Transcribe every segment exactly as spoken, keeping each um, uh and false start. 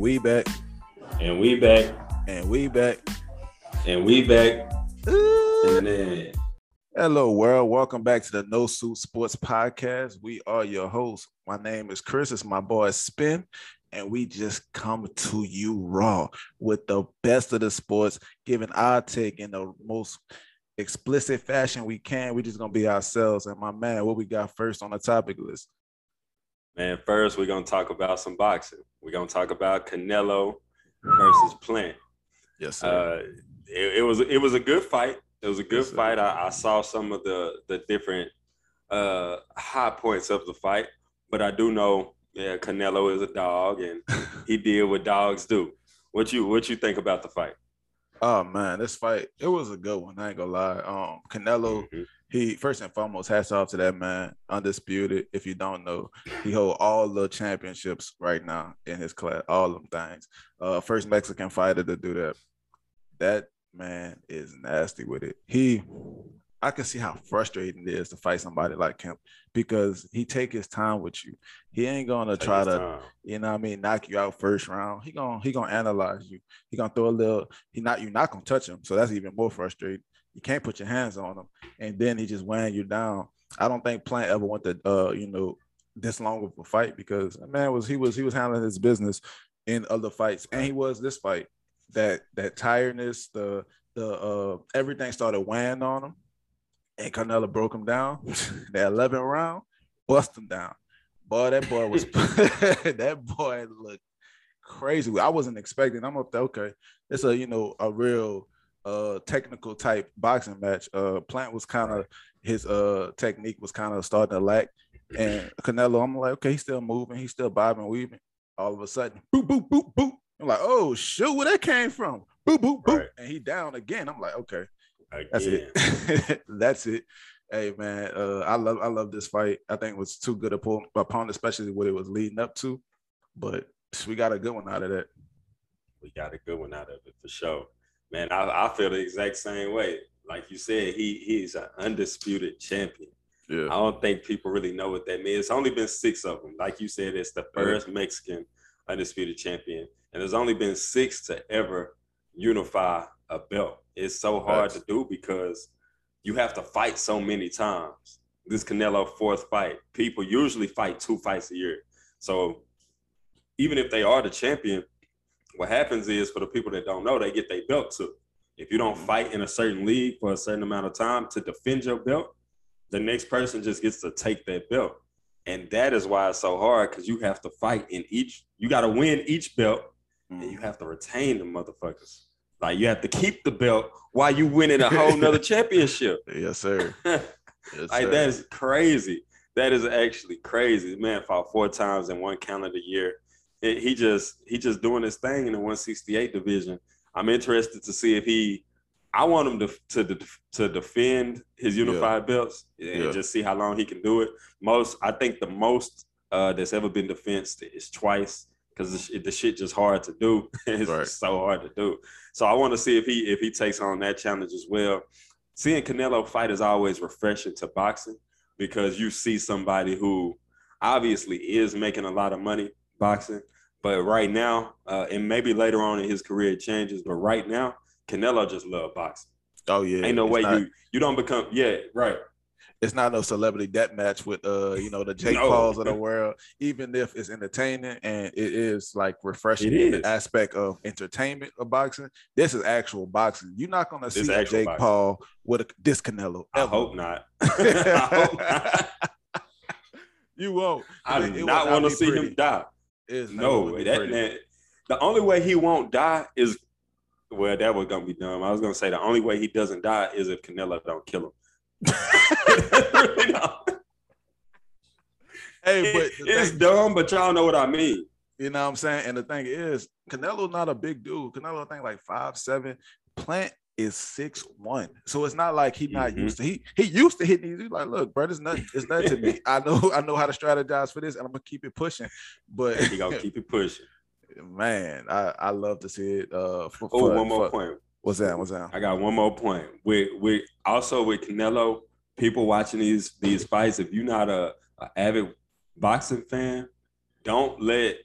we back. And we back. And we back. And we back. Ooh. And then. Hello, world. Welcome back to the No Suit Sports Podcast. We are your hosts. My name is Chris. It's my boy Spin. And we just come to you raw with the best of the sports, giving our take in the most explicit fashion we can. We just going to be ourselves. And my man, what we got first on the topic list? Man, first we're going to talk about some boxing. We're going to talk about Canelo versus Plant. Yes, sir. Uh, it, it was it was a good fight. It was a good Yes, fight. I, I saw some of the the different uh, high points of the fight, but I do know, yeah, Canelo is a dog, and he did what dogs do. What you what you think about the fight? Oh man, this fight, it was a good one. I ain't gonna lie. Um, Canelo, mm-hmm. he first and foremost, hats off to that man, undisputed. If you don't know, he hold all the championships right now in his class, all them things. Uh, first Mexican fighter to do that. That man is nasty with it. He, I can see how frustrating it is to fight somebody like him because he take his time with you. He ain't gonna take try to, time. you know what I mean, knock you out first round. He gonna he gonna analyze you. He gonna throw a little. He not you're not gonna touch him, so that's even more frustrating. You can't put your hands on him, and then he just weighing you down. I don't think Plant ever went to uh you know this long of a fight because man was he was he was handling his business in other fights, and he was this fight. That that tiredness, the the uh everything started weighing on him, and Canelo broke him down. That eleventh round, bust him down. Boy, that boy was that boy looked crazy. I wasn't expecting. I'm up there. Okay, it's a you know a real uh technical type boxing match. Uh, Plant was kind of his uh technique was kind of starting to lack, and Canelo, I'm like, okay, he's still moving, he's still bobbing, weaving. All of a sudden, boop boop boop boop. I'm like, oh shoot, where that came from? Boop, boop, boop. Right. And he down again. I'm like, okay, again. That's it. That's it. Hey man, uh, I love I love this fight. I think it was too good a opponent, especially what it was leading up to. But we got a good one out of that. We got a good one out of it for sure. Man, I, I feel the exact same way. Like you said, he he's an undisputed champion. Yeah. I don't think people really know what that means. It's only been six of them. Like you said, it's the first yeah. Mexican undisputed champion. And there's only been six to ever unify a belt. It's so hard That's... to do because you have to fight so many times. This Canelo fourth fight, people usually fight two fights a year. So even if they are the champion, what happens is for the people that don't know, they get their belt took. If you don't fight in a certain league for a certain amount of time to defend your belt, the next person just gets to take that belt. And that is why it's so hard because you have to fight in each, you got to win each belt. And you have to retain the motherfuckers. Like you have to keep the belt while you winning a whole nother championship. Yes, sir. Yes, like sir. That is crazy. That is actually crazy. Man fought four times in one calendar year. It, he just he just doing his thing in the one sixty-eight division. I'm interested to see if he. I want him to to to defend his unified yeah. belts and yeah. just see how long he can do it. Most I think the most uh, that's ever been defensed is twice. Because the, the shit just hard to do. It's right. so hard to do. So I want to see if he if he takes on that challenge as well. Seeing Canelo fight is always refreshing to boxing because you see somebody who obviously is making a lot of money boxing, but right now, uh, and maybe later on in his career it changes, but right now, Canelo just love boxing. Oh yeah, ain't no way not, you you don't become yeah right. It's not no celebrity death match with uh you know the Jake no. Pauls of the world. Even if it's entertaining and it is like refreshing it in is. the aspect of entertainment of boxing, this is actual boxing. You're not gonna see a Jake boxing. Paul with a, this Canelo. Ever. I hope not. I hope not. You won't. I do it, not want to see pretty. him die. It's no way. That man. The only way he won't die is well, that was gonna be dumb. I was gonna say the only way he doesn't die is if Canelo don't kill him. you know? Hey, but it, it's thing, dumb, but y'all know what I mean. You know what I'm saying? And the thing is, Canelo's not a big dude. Canelo, I think, like five seven. Plant is six one. So it's not like he's not mm-hmm. used to. He he used to hit these. He's like, look, bro, it's nothing. It's nothing to me. I know I know how to strategize for this, and I'm gonna keep it pushing. But he gonna keep it pushing. Man, I, I love to see it. Uh, for, oh, for, one more for, point. What's that? What's that? I got one more point. With with also with Canelo, people watching these these fights, if you're not a, a avid boxing fan, don't let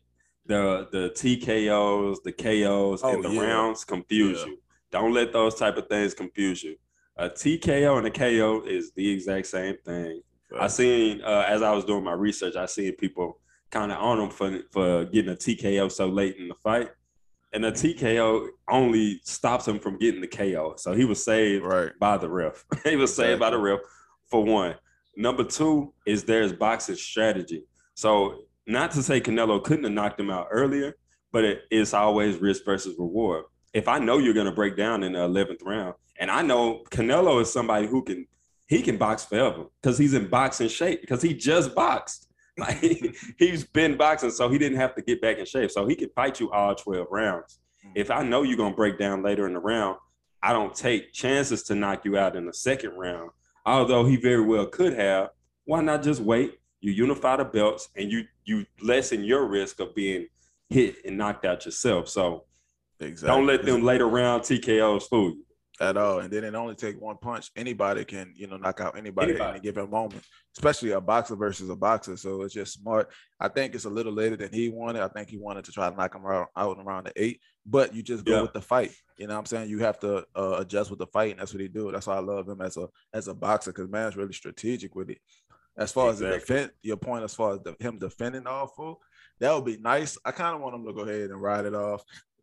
the the T K Os, the K Os, oh, and the yeah. rounds confuse yeah. you. Don't let those type of things confuse you. A T K O and a K O is the exact same thing. Right. I seen uh, as I was doing my research, I seen people kind of on them for for getting a T K O so late in the fight, and a T K O only stops him from getting the K O. So he was saved right. by the ref. he was exactly. saved by the ref for one. Number two is there's boxing strategy. So not to say Canelo couldn't have knocked him out earlier, but it, it's always risk versus reward. If I know you're going to break down in the eleventh round, and I know Canelo is somebody who can, he can box forever because he's in boxing shape because he just boxed. Like he's been boxing, so he didn't have to get back in shape. So he could fight you all twelve rounds. If I know you're going to break down later in the round, I don't take chances to knock you out in the second round. Although he very well could have, why not just wait? You unify the belts and you you lessen your risk of being hit and knocked out yourself. So exactly. don't let them later round T K Os fool you. At all. And then it only take one punch. Anybody can, you know, knock out anybody, anybody. at any given moment, especially a boxer versus a boxer. So it's just smart. I think it's a little later than he wanted. I think he wanted to try to knock him out, out around the eight, but you just go yeah. with the fight. You know what I'm saying? You have to uh, adjust with the fight, and that's what he do. That's why I love him as a as a boxer, because man's really strategic with it. As far exactly. as the defense, your point as far as the, him defending awful, that would be nice. I kind of want him to go ahead and ride it off.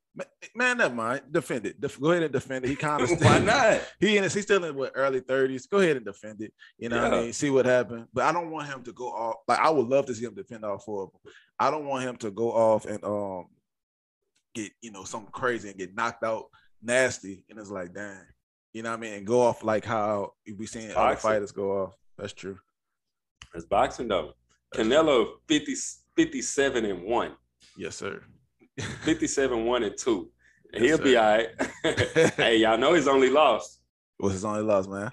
Man, never mind. Defend it. Def- go ahead and defend it. He kind of why not? He in he's still in what early thirties. Go ahead and defend it. You know yeah. what I mean? See what happened. But I don't want him to go off. Like I would love to see him defend all four of them. I don't want him to go off and um get you know something crazy and get knocked out nasty. And it's like, dang, you know what I mean? And go off like how we seen other fighters go off. That's true. It's boxing though. That's Canelo true. fifty, fifty-seven and one. Yes, sir. fifty-seven, one and two. Yes, he'll sir. be all right. Hey, y'all know his only loss. What's his only loss, man?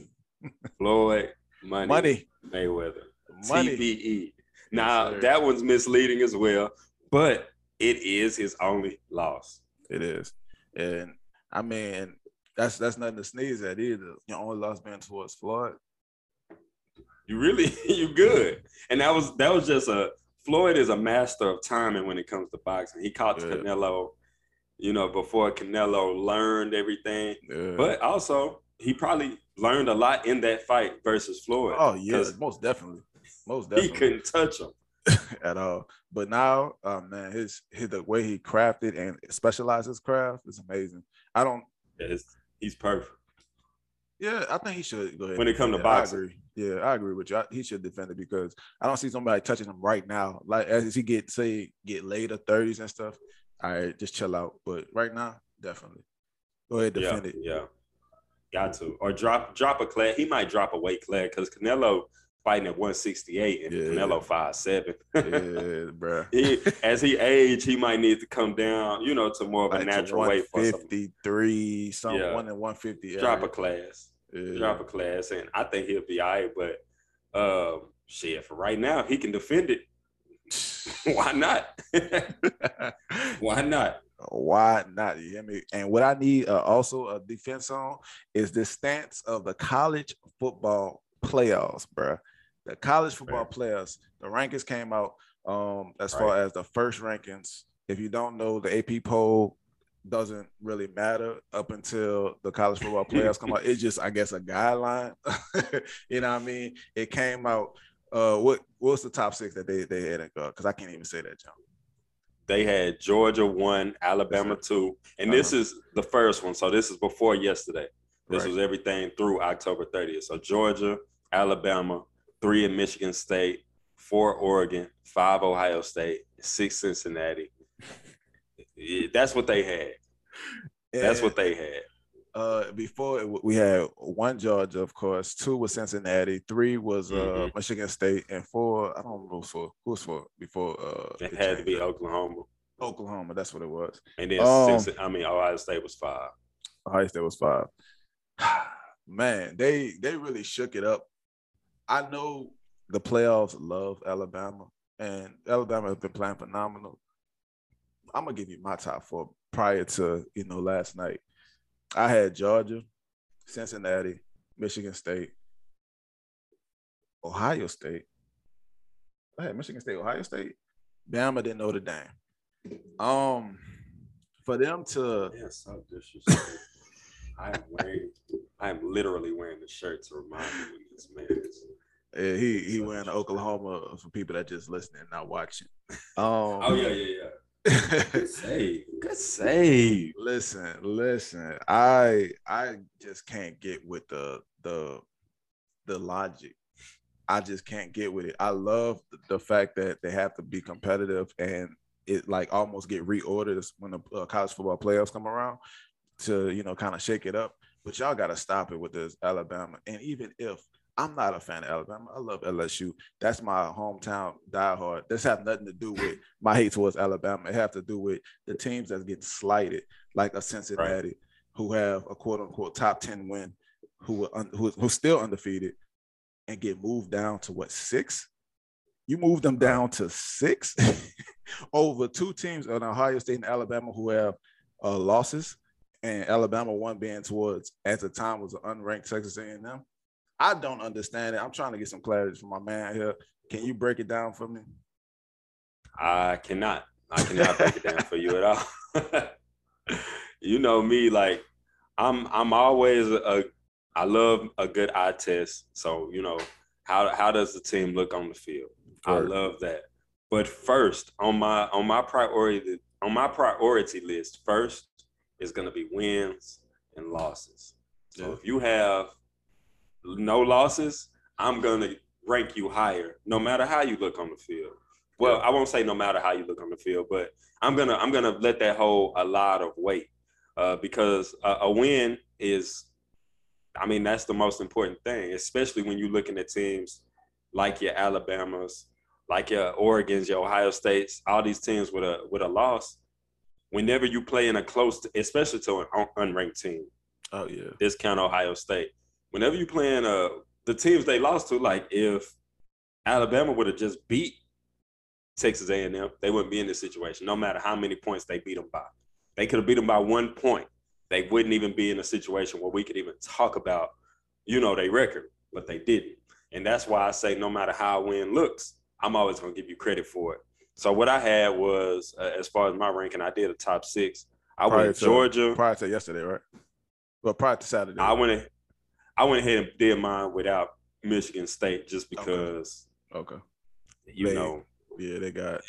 Floyd Money, Money. Mayweather. Money. T B E. Now, yes, that one's misleading as well, but it is his only loss. It is. And, I mean, that's that's nothing to sneeze at either. Your only loss being towards Floyd. You really, you good. And that was that was just a, Floyd is a master of timing when it comes to boxing. He caught yeah. Canelo, you know, before Canelo learned everything. Yeah. But also, he probably learned a lot in that fight versus Floyd. Oh, yeah, most definitely. Most definitely. He couldn't touch him. At all. But now, uh, man, his, his the way he crafted and specialized his craft is amazing. I don't. Yeah, he's perfect. Yeah, I think he should go ahead. When it comes to boxing. I agree. Yeah, I agree with you. I, he should defend it because I don't see somebody touching him right now. Like as he get say get later thirties and stuff, all right, just chill out. But right now, definitely go ahead defend yeah, it. Yeah, got to or drop drop a class. He might drop a weight class because Canelo fighting at one sixty-eight and yeah. Canelo five seven. Yeah, bro. He, as he age, he might need to come down, you know, to more of a like natural weight for fifty-three, something yeah. one and one fifty. Drop a class. Yeah. Drop a class, and I think he'll be all right. But uh, shit, for right now, he can defend it. Why not? Why not? Why not? You hear me? And what I need uh, also a defense on is the stance of the college football playoffs, bro. The college football right. players, the rankings came out um, as right. far as the first rankings. If you don't know, the A P poll doesn't really matter up until the college football playoffs come out. It's just, I guess, a guideline. You know what I mean? It came out. Uh, what what's the top six that they they had? Because I can't even say that, John. They had Georgia one, Alabama two, and uh-huh. this is the first one. So this is before yesterday. This right. was everything through October thirtieth. So Georgia, Alabama, three in Michigan State, four Oregon, five Ohio State, six Cincinnati. That's what they had. That's and, what they had. Uh, before we had one Georgia, of course, two was Cincinnati, three was uh, mm-hmm. Michigan State, and four, I don't know for who was for before. Uh, it had to be up. Oklahoma. Oklahoma, that's what it was. And then um, six, I mean, Ohio State was five. Ohio State was five. Man, they they really shook it up. I know the playoffs love Alabama, and Alabama has been playing phenomenal. I'm gonna give you my top four prior to you know last night. I had Georgia, Cincinnati, Michigan State, Ohio State. I had Michigan State, Ohio State. Bama didn't Notre Dame. Um, for them to yeah, so disrespectful. I am wearing, I am literally wearing the shirt to remind me when this man is. Yeah, he he went to Oklahoma for people that just listening, not watching. Um, oh yeah, yeah, yeah. Good save. Good save. Listen, listen. I I just can't get with the the the logic. I just can't get with it. I love the fact that they have to be competitive and it like almost get reordered when the uh, college football playoffs come around to, you know, kind of shake it up. But y'all got to stop it with this Alabama. And even if I'm not a fan of Alabama, I love L S U. That's my hometown diehard. This have nothing to do with my hate towards Alabama. It have to do with the teams that's getting slighted, like a Cincinnati, right, who have a quote unquote top ten win, who who who's still undefeated, and get moved down to what, six? You move them down to six over two teams in Ohio State and Alabama who have uh, losses, and Alabama one being towards, at the time, was an unranked Texas A and M. I don't understand it. I'm trying to get some clarity from my man here. Can you break it down for me? I cannot. I cannot break it down for you at all. You know me, like I'm. I'm always a. I love a good eye test. So you know, how how does the team look on the field? Right. I love that. But first, on my on my priority on my priority list, first is going to be wins and losses. So yeah. If you have no losses, I'm going to rank you higher, no matter how you look on the field. Well, yeah. I won't say no matter how you look on the field, but I'm gonna I'm gonna let that hold a lot of weight uh, because a, a win is, I mean, that's the most important thing, especially when you're looking at teams like your Alabamas, like your Oregons, your Ohio States, all these teams with a with a loss. Whenever you play in a close, especially to an unranked team, oh yeah, discount Ohio State. Whenever you play in a the teams they lost to, like if Alabama would have just beat Texas A and M, they wouldn't be in this situation. No matter how many points they beat them by, they could have beat them by one point. They wouldn't even be in a situation where we could even talk about, you know, their record, but they didn't. And that's why I say no matter how a win looks, I'm always going to give you credit for it. So what I had was, uh, as far as my ranking, I did a top six. I prior went to, Georgia. Prior to yesterday, right? Well, prior to Saturday. I went, I went ahead and did mine without Michigan State just because, okay, okay. you they, know. Yeah, they got.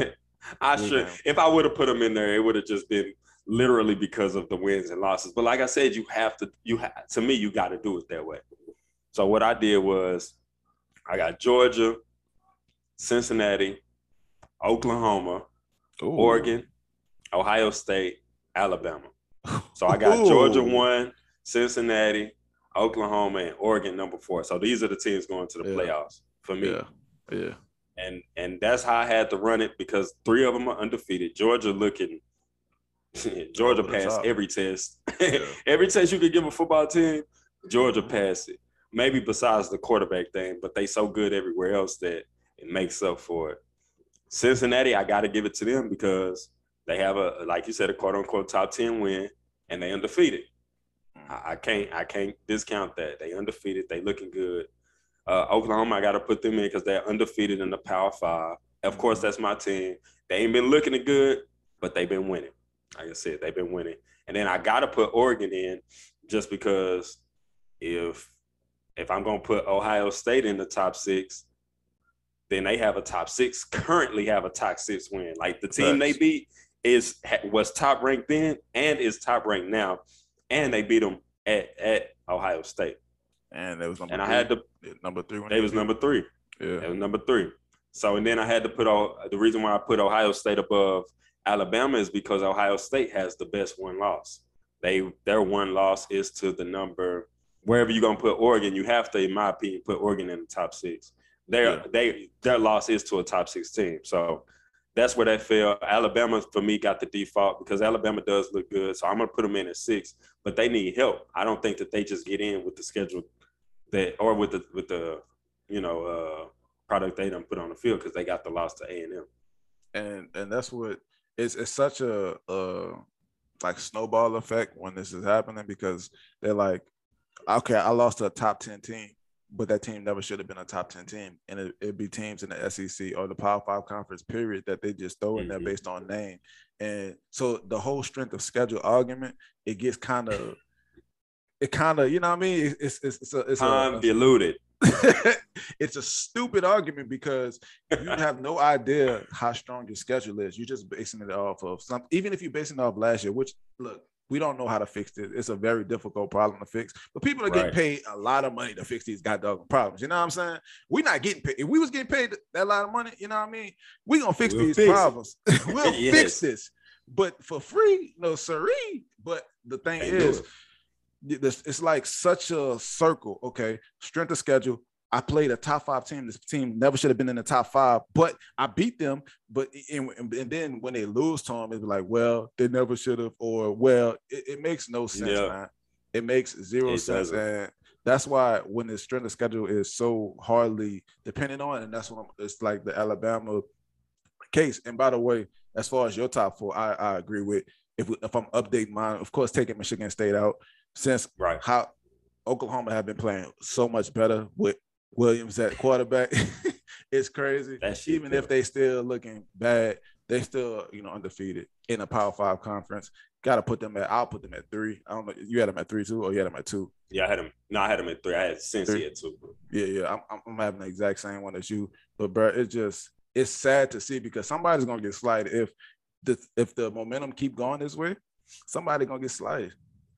I should. If I would have put them in there, it would have just been literally because of the wins and losses. But like I said, you have to. You have to me, you got to do it that way. So what I did was, I got Georgia, Cincinnati, Oklahoma, Ooh. Oregon, Ohio State, Alabama. So I got Ooh. Georgia one, Cincinnati, Oklahoma, and Oregon number four. So these are the teams going to the yeah. playoffs for me. Yeah. Yeah. And and that's how I had to run it because three of them are undefeated. Georgia looking, Georgia passed every test. Yeah. Every test you could give a football team, Georgia passed it. Maybe besides the quarterback thing, but they so good everywhere else that it makes up for it. Cincinnati, I got to give it to them because they have a, like you said, a quote unquote top ten win, and they undefeated. I, I can't I can't discount that. They undefeated. They looking good. Uh, Oklahoma, I got to put them in because they're undefeated in the Power Five. Of course, that's my team. They ain't been looking good, but they've been winning. Like I said, they've been winning. And then I got to put Oregon in just because if if I'm going to put Ohio State in the top six, then they have a top six, currently have a top six win. Like the team Thanks. they beat is was top ranked then and is top ranked now, and they beat them at, at Ohio State. And they was number and three. I had to number three. They was number three. Yeah, they was number three. So and then I had to put all the reason why I put Ohio State above Alabama is because Ohio State has the best one loss. They their one loss is to the number wherever you're gonna put Oregon. You have to, in my opinion, put Oregon in the top six. Their yeah. they their loss is to a top six team. So that's where that fell. Alabama for me got the default because Alabama does look good. So I'm gonna put them in at six, but they need help. I don't think that they just get in with the schedule that or with the with the you know uh, product they done put on the field because they got the loss to A and M. And and that's what it's it's such a uh like snowball effect when this is happening because they're like, okay, I lost to a top ten team, but that team never should have been a top ten team. And it, it'd be teams in the S E C or the Power Five conference, period, that they just throw in there mm-hmm. based on name. And so the whole strength of schedule argument, it gets kind of, it kind of, you know what I mean? It's it's it's a it's convoluted. It's a stupid argument because you have no idea how strong your schedule is. You're just basing it off of something. Even if you're basing it off last year, which look, we don't know how to fix it. It's a very difficult problem to fix. But people are getting right. paid a lot of money to fix these goddamn problems. You know what I'm saying? We're not getting paid. If we was getting paid that lot of money, you know what I mean? We're gonna fix we'll these fix problems. We'll yes. fix this. But for free, no siree. But the thing Can't is, it's like such a circle. Okay, strength of schedule. I played a top five team. This team never should have been in the top five, but I beat them. But and, and then when they lose to them, it's like, well, they never should have, or well, it, it makes no sense, yeah. man. It makes zero it sense, doesn't. And that's why when the strength of schedule is so hardly dependent on, and that's what I'm, it's like the Alabama case. And by the way, as far as your top four, I, I agree with. If we, if I'm updating mine, of course, taking Michigan State out since right. how Oklahoma have been playing so much better with Williams at quarterback. It's crazy. Even if they still looking bad, they still, you know, undefeated in a Power Five conference. Got to put them at. I'll put them at three. I don't know. You had them at three too, or you had them at two? Yeah, I had them. No, I had them at three. I had Cincy at two. Yeah, yeah. I'm, I'm having the exact same one as you. But bro, it's just it's sad to see because somebody's gonna get slighted if the if the momentum keep going this way. Somebody gonna get slighted.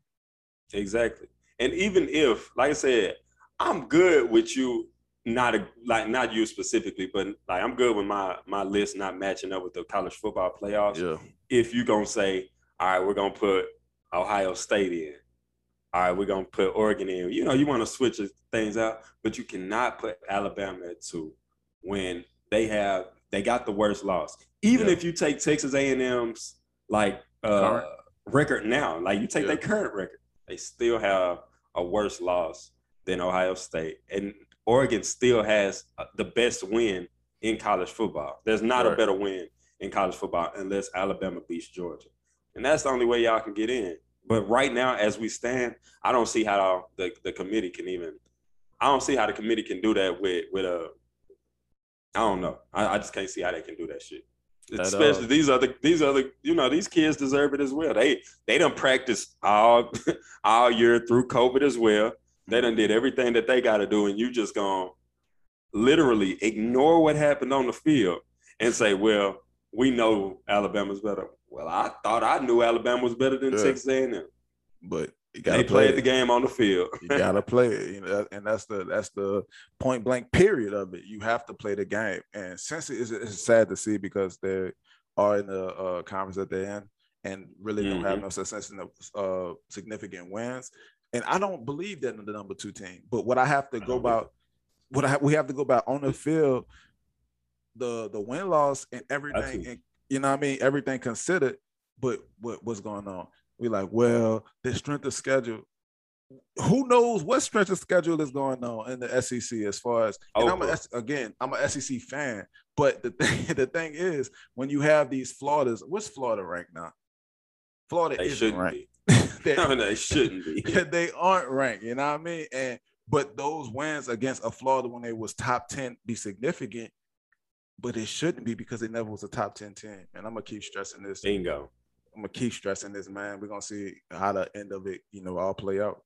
Exactly. And even if, like I said, I'm good with you, not a, like not you specifically, but like I'm good with my my list not matching up with the college football playoffs. Yeah. If you're gonna say, all right, we're gonna put Ohio State in, all right, we're gonna put Oregon in. You know, you want to switch things out, but you cannot put Alabama at two when they have they got the worst loss. Even yeah. if you take Texas A and M's like uh, record now, like you take yeah. their current record, they still have a worse loss than Ohio State. And Oregon still has the best win in college football. There's not right. a better win in college football unless Alabama beats Georgia. And that's the only way y'all can get in. But right now, as we stand, I don't see how the, the committee can even – I don't see how the committee can do that with, with a – I don't know. I, I just can't see how they can do that shit. Especially these other, these other, you know, these kids deserve it as well. They they done practiced all all year through COVID as well. They done did everything that they got to do, and you just gonna literally ignore what happened on the field and say, "Well, we know Alabama's better." Well, I thought I knew Alabama was better than yeah. Texas A and M, but you they played it. the game on the field. You gotta play it, you know, and that's the that's the point blank period of it. You have to play the game, and since it is it's sad to see because they are in the uh, conference that they're in and really mm-hmm. don't have no success in the uh, significant wins. And I don't believe that in the number two team. But what I have to go about, what I we have to go about on the field, the the win loss and everything, and, you know what I mean, everything considered. But what what's going on? We like, well, the strength of schedule. Who knows what strength of schedule is going on in the S E C as far as? And I'm a, again, I'm an S E C fan, but the thing the thing is, when you have these Floridas, what's Florida ranked now? Florida they isn't ranked. they, no, they shouldn't be. They aren't ranked. You know what I mean? And but those wins against a Florida when they was top ten be significant, but it shouldn't be because it never was a top ten team. And I'm gonna keep stressing this. Bingo. I'm gonna keep stressing this, man. We're gonna see how the end of it, you know, all play out.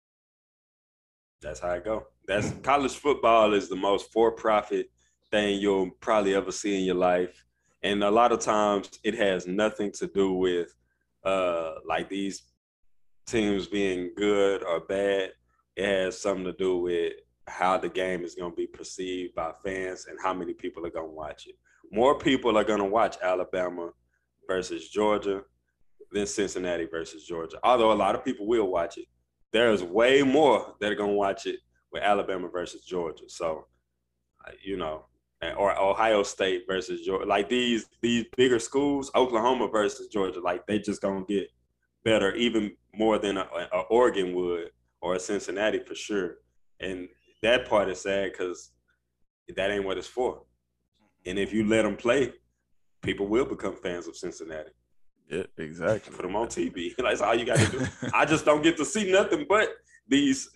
That's how it go. That's college football is the most for-profit thing you'll probably ever see in your life, and a lot of times it has nothing to do with uh, like these teams being good or bad. It has something to do with how the game is going to be perceived by fans and how many people are going to watch it. More people are going to watch Alabama versus Georgia than Cincinnati versus Georgia. Although a lot of people will watch it, there's way more that are going to watch it with Alabama versus Georgia. So, you know, or Ohio State versus Georgia. Like these these bigger schools, Oklahoma versus Georgia, like they just going to get better even more than a, a Oregon would or a Cincinnati for sure. And that part is sad because that ain't what it's for. And if you let them play, people will become fans of Cincinnati. Yeah, exactly. Put them on T V. That's all you got to do. I just don't get to see nothing but these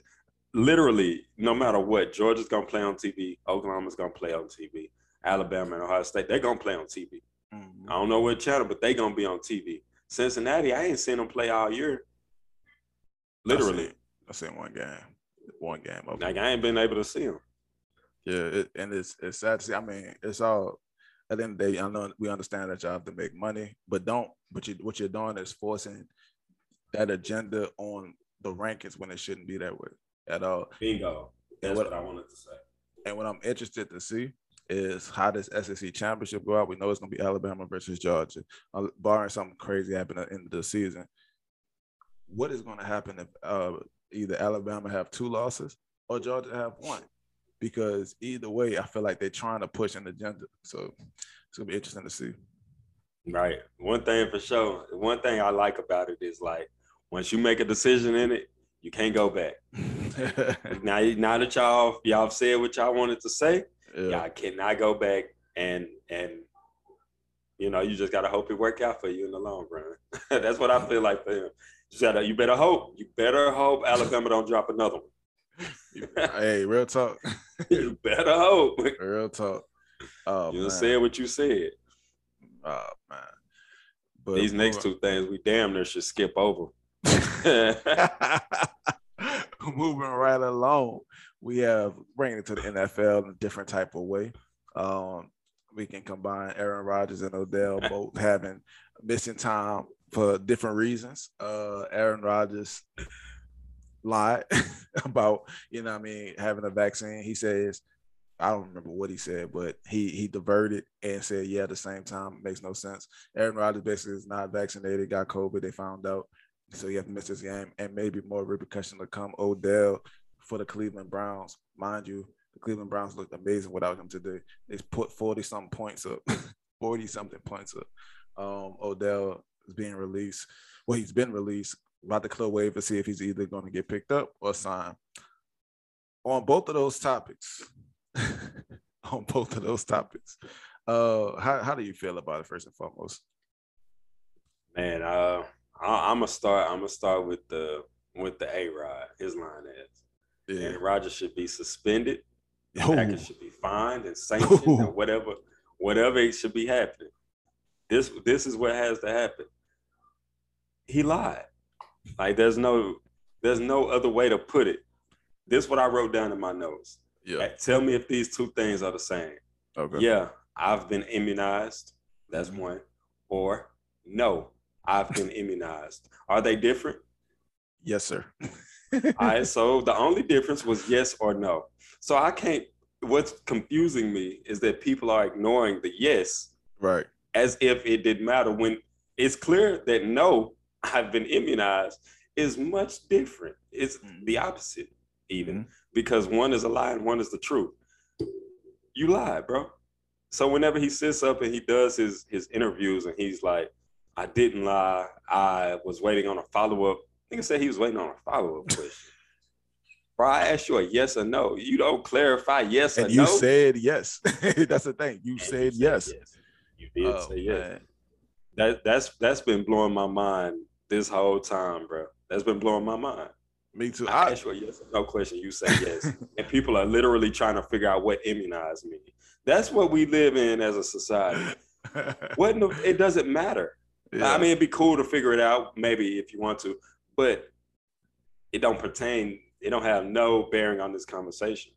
literally, no matter what, Georgia's gonna play on T V, Oklahoma's gonna play on T V, Alabama and Ohio State, they're gonna play on T V. Mm-hmm. I don't know what channel, but they gonna be on T V. Cincinnati, I ain't seen them play all year. Literally, I seen, I seen one game, one game. Over. Like I ain't been able to see them. Yeah, it, and it's it's sad to see. I mean, it's all at the end of the day. I know we understand that y'all have to make money, but don't. But you, what you're doing is forcing that agenda on the rankings when it shouldn't be that way at all. Bingo. That's what, what I wanted to say. And what I'm interested to see is how this S E C championship go out. We know it's going to be Alabama versus Georgia, uh, barring something crazy happen at the end of the season. What is going to happen if uh, either Alabama have two losses or Georgia have one? Because either way, I feel like they're trying to push an agenda. So it's going to be interesting to see. Right. One thing for sure, one thing I like about it is like once you make a decision in it, you can't go back. now, now that y'all y'all said what y'all wanted to say, yeah. Y'all cannot go back and and you know you just gotta hope it work out for you in the long run. That's what I feel like for him. You gotta, you better hope. You better hope Alabama don't drop another one. Hey, real talk. You better hope. Real talk. Oh, you said what you said. Oh man. But these next two things we damn near should skip over. Moving right along, we have bringing it to the N F L in a different type of way. Um, we can combine Aaron Rodgers and Odell both having missing time for different reasons. Uh, Aaron Rodgers lied about, you know what I mean, having a vaccine. He says, I don't remember what he said, but he he diverted and said, yeah, at the same time. It makes no sense. Aaron Rodgers basically is not vaccinated, got COVID, they found out. So you have to miss this game, and maybe more repercussion to come. Odell for the Cleveland Browns. Mind you, the Cleveland Browns looked amazing without him today. They put forty-something points up, forty-something points up. Um, Odell is being released. Well, he's been released. About to clear waiver to see if he's either going to get picked up or signed. On both of those topics, on both of those topics, uh, how, how do you feel about it, first and foremost? Man, uh, I, I'm gonna start. I'm gonna start with the with the A-Rod. His line is, yeah. And Rodgers should be suspended. Packers should be fined and sanctioned Ooh. and whatever, whatever it should be happening. This this is what has to happen. He lied. Like there's no there's no other way to put it. This is what I wrote down in my notes. Yeah. Tell me if these two things are the same. Okay. Yeah, I've been immunized. That's mm-hmm. one. Or no, I've been immunized. Are they different? Yes, sir. All right, so the only difference was yes or no. So I can't, what's confusing me is that people are ignoring the yes. Right. As if it didn't matter when it's clear that no, I've been immunized is much different. It's mm-hmm. the opposite even mm-hmm. because one is a lie and one is the truth. You lied, bro. So whenever he sits up and he does his his interviews and he's like, I didn't lie. I was waiting on a follow-up. I think I said he was waiting on a follow-up question. Bro, I asked you a yes or no. You don't clarify yes and or you no. You said yes. That's the thing. You, said, you said yes. yes. You did oh, say yes. Man. That that's that's been blowing my mind this whole time, bro. That's been blowing my mind. Me too. I, I asked you a yes or no question. You say yes. And people are literally trying to figure out what immunize means. That's what we live in as a society. What no, it doesn't matter. Yeah. I mean, it'd be cool to figure it out, maybe if you want to, but it don't pertain. It don't have no bearing on this conversation.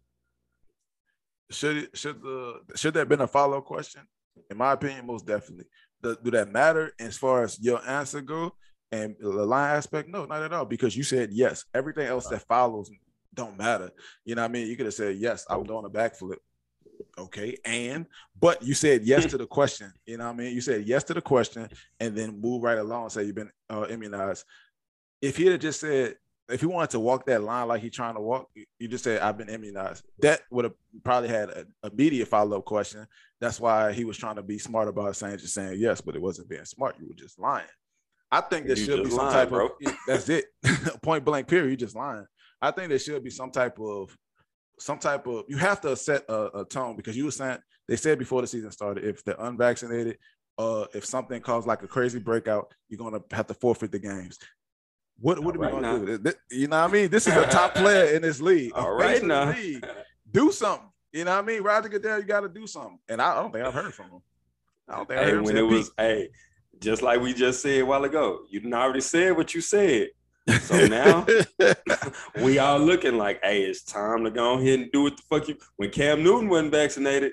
Should it, should the should there have been a follow question? In my opinion, most definitely. Do, do that matter as far as your answer go and the line aspect? No, not at all. Because you said yes. Everything else that follows don't matter. You know what I mean? You could have said yes. I'm doing a backflip. Okay, and but you said yes to the question. You know what I mean? You said yes to the question, and then move right along and say you've been uh, immunized. If he had just said, if he wanted to walk that line like he's trying to walk, you just said I've been immunized. That would have probably had an immediate follow-up question. That's why he was trying to be smart about saying just saying yes, but it wasn't being smart. You were just lying. I think there you should be some lying, type bro. of that's it. Point blank period. You just lying. I think there should be some type of some type of, you have to set a, a tone, because you were saying, they said before the season started, if they're unvaccinated, uh, if something caused like a crazy breakout, you're going to have to forfeit the games. What what are we right gonna now. do? This, you know what I mean? This is a top player in this league. All right now, league. Do something. You know what I mean? Roger Goodell, you got to do something. And I don't think I've heard from him. I don't think hey, I heard when it was, hey, just like we just said a while ago, you didn't already said what you said. So now we all looking like, hey, it's time to go ahead and do what the fuck you. When Cam Newton wasn't vaccinated.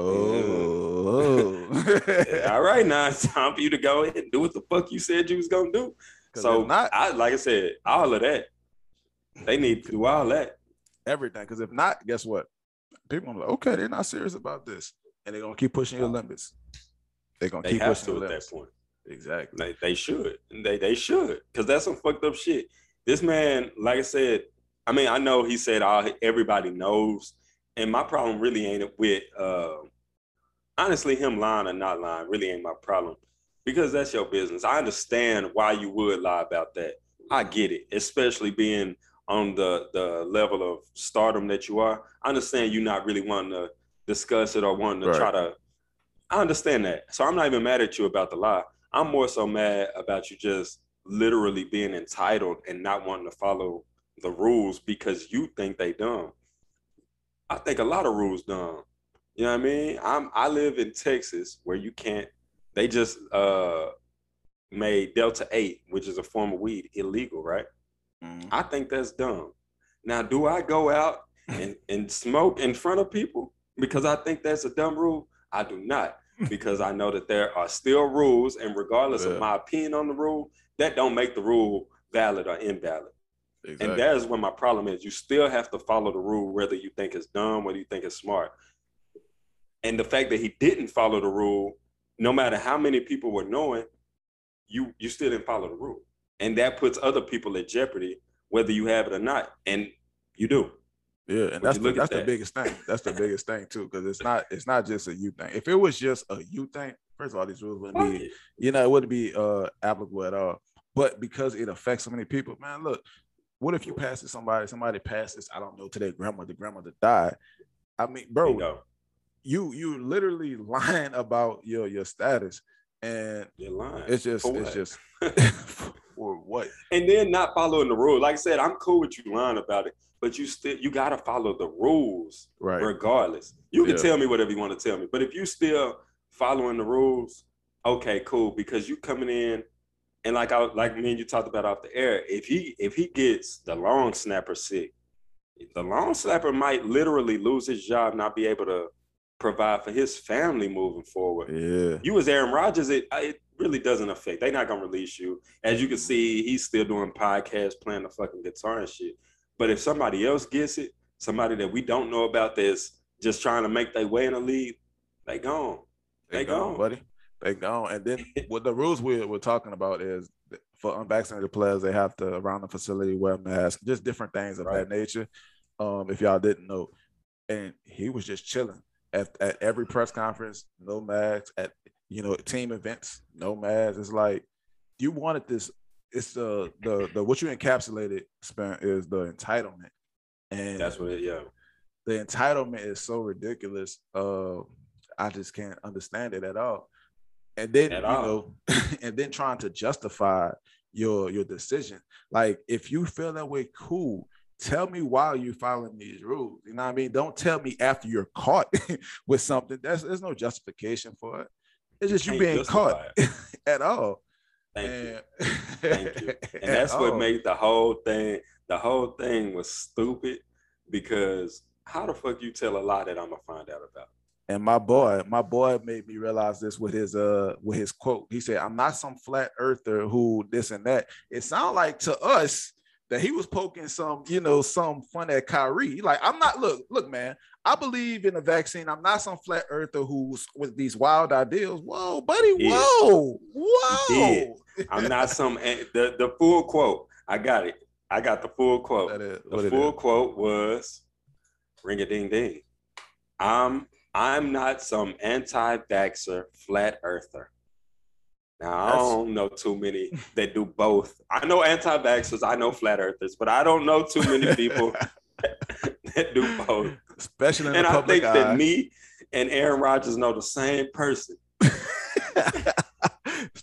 Oh. Yeah. All right, now it's time for you to go ahead and do what the fuck you said you was gonna do. So not, I like I said, all of that. They need to do all that. Everything. Because if not, guess what? People are like, okay, they're not serious about this. And they're gonna keep pushing your limits. They're gonna they keep have pushing to your at limits. that point. Exactly. They, they should. They they should. Because that's some fucked up shit. This man, like I said, I mean, I know he said all everybody knows. And my problem really ain't with uh, honestly, him lying or not lying really ain't my problem. Because that's your business. I understand why you would lie about that. I get it, especially being on the, the level of stardom that you are. I understand you not really wanting to discuss it or wanting to right. try to, I understand that. So I'm not even mad at you about the lie. I'm more so mad about you just literally being entitled and not wanting to follow the rules because you think they dumb. I think a lot of rules dumb. You know what I mean? I'm, I live in Texas where you can't, they just uh, made Delta eight, which is a form of weed, illegal, right? Mm. I think that's dumb. Now, do I go out and, and smoke in front of people because I think that's a dumb rule? I do not, because I know that there are still rules, and regardless yeah. of my opinion on the rule, that don't make the rule valid or invalid. Exactly. And that is where my problem is. You still have to follow the rule, whether you think it's dumb, whether you think it's smart. And the fact that he didn't follow the rule, no matter how many people were knowing, you you still didn't follow the rule. And that puts other people at jeopardy, whether you have it or not. And you do. Yeah, and that's the, that's the that. biggest thing. That's the biggest thing too, because it's not it's not just a you thing. If it was just a you thing, first of all, these rules wouldn't be, you know, it wouldn't be uh, applicable at all. But because it affects so many people, man, look, what if you pass it somebody, somebody passes, I don't know, to their grandmother, grandmother died. I mean, bro, you know. you you literally lying about your your status, and you're lying. It's just it's just for what? And then not following the rule. Like I said, I'm cool with you lying about it, but you still you gotta follow the rules, right? Regardless. You can yeah. tell me whatever you want to tell me, but if you still following the rules, okay, cool. Because you coming in, and like I like me and you talked about off the air, if he if he gets the long snapper sick, the long snapper might literally lose his job, not be able to provide for his family moving forward. Yeah. You as Aaron Rodgers, it it really doesn't affect. They're not gonna release you. As you can see, he's still doing podcasts, playing the fucking guitar and shit. But if somebody else gets it, somebody that we don't know about that's just trying to make their way in the league, they gone. They, they gone, gone, buddy. They gone. And then what the rules we're, we're talking about is for unvaccinated players, they have to around the facility wear masks, just different things of right. that nature. Um, if y'all didn't know, and he was just chilling at, at every press conference, no masks. At you know team events, no masks. It's like you wanted this. It's the the the what you encapsulated, Spen, is the entitlement, and that's what it. Yeah, the entitlement is so ridiculous. Uh, I just can't understand it at all. And then at you all. know, and then trying to justify your your decision. Like if you feel that way, cool. Tell me why you're following these rules. You know what I mean? Don't tell me after you're caught with something. That's there's no justification for it. It's just you, you being caught at all. Thank and, you. Thank you. And that's what all. made the whole thing, the whole thing was stupid, because how the fuck you tell a lie that I'm gonna find out about? And my boy, my boy made me realize this with his uh with his quote. He said, "I'm not some flat earther who this and that." It sounded like to us that he was poking some, you know, some fun at Kyrie. Like, I'm not, look, look, man, I believe in the vaccine. I'm not some flat earther who's with these wild ideals. Whoa, buddy, whoa, whoa. I'm not some, the, the full quote, I got it. I got the full quote. The full quote was, ring a ding ding. I'm, I'm not some anti-vaxxer flat earther. Now, I don't know too many that do both. I know anti-vaxxers, I know flat earthers, but I don't know too many people that do both. Especially in and the public I think eye. that me and Aaron Rodgers know the same person.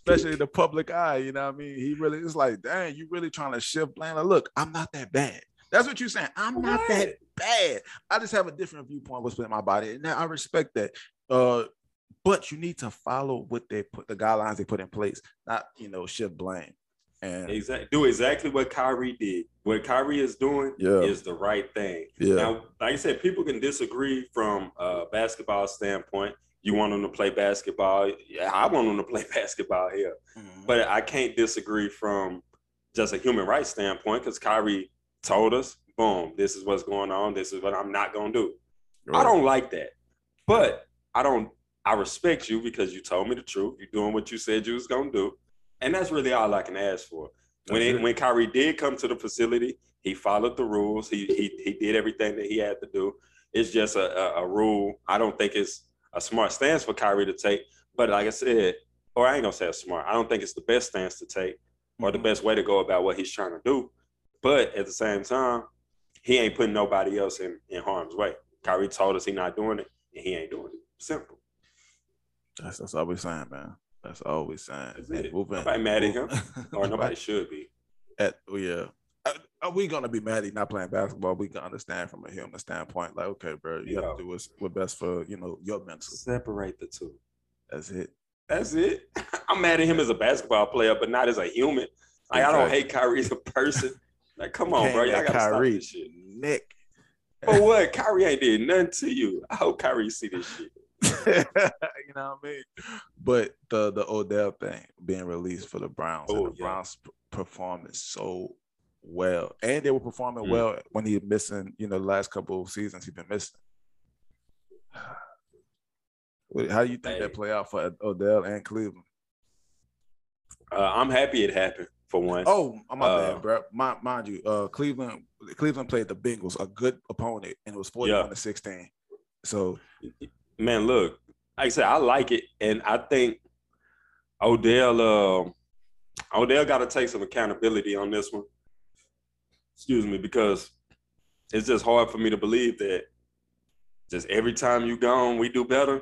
especially the public eye. You know what I mean? He really is like, dang, you really trying to shift blame. Like, look, I'm not that bad. That's what you're saying. I'm not what? that bad. I just have a different viewpoint what's in my body. And now I respect that. Uh, but you need to follow what they put, the guidelines they put in place, not, you know, shift blame. And exactly, do exactly what Kyrie did. What Kyrie is doing yeah. is the right thing. Yeah. Now, like I said, people can disagree from a basketball standpoint. You want them to play basketball. Yeah, I want them to play basketball here. Mm-hmm. But I can't disagree from just a human rights standpoint because Kyrie told us, boom, this is what's going on. This is what I'm not going to do. Right. I don't like that. But I don't, I respect you because you told me the truth. You're doing what you said you was going to do. And that's really all I can ask for. When it, when Kyrie did come to the facility, he followed the rules. He he he did everything that he had to do. It's just a, a, a rule. I don't think it's a smart stance for Kyrie to take. But like I said, or I ain't gonna say it's smart. I don't think it's the best stance to take or the best way to go about what he's trying to do. But at the same time, he ain't putting nobody else in, in harm's way. Kyrie told us he's not doing it, and he ain't doing it. Simple. That's that's all we're saying, man. That's all we're saying. Moving, nobody mad at him, or nobody should be. At, yeah. Are we gonna be mad at not playing basketball? We can understand from a human standpoint, like, okay, bro, you Yo. have to do what's, what's best for, you know, your mental. Separate the two. That's it. That's it. I'm mad at him as a basketball player, but not as a human. Like, exactly. I don't hate Kyrie as a person. Like, come on, bro, y'all gotta Kyrie, stop this shit. Nick. For what? Kyrie ain't did nothing to you. I hope Kyrie see this shit. You know what I mean? But the the Odell thing being released for the Browns, oh, and the yeah. Browns p- performing so well, and they were performing mm. well when he missing, you know, the last couple of seasons he's been missing. How do you think hey. that play out for Odell and Cleveland? Uh, I'm happy it happened for one. Oh, my uh, bad, bro. Mind, mind you, uh, Cleveland Cleveland played the Bengals, a good opponent, and it was forty-one to sixteen. So. Man, look, like I said, I like it, and I think Odell, uh, Odell got to take some accountability on this one. Excuse me, because it's just hard for me to believe that just every time you gone, we do better.